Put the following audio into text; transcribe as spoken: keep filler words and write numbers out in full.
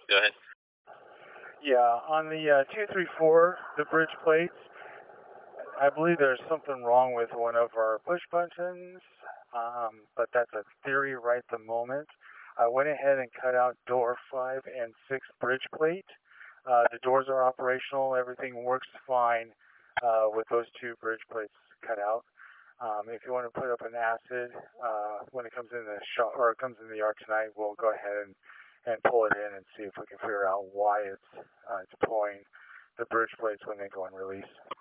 Go ahead. Yeah, on the uh, two three four, the bridge plates, I believe there's something wrong with one of our push buttons, um, but that's a theory right the moment. I went ahead and cut out door five and six bridge plate. Uh, the doors are operational. Everything works fine uh, with those two bridge plates cut out. Um, if you want to put up an acid uh, when it comes in the shop or it comes in the yard tonight, we'll go ahead and, and pull it in and see if we can figure out why it's uh, it's pulling the bridge plates when they go on release.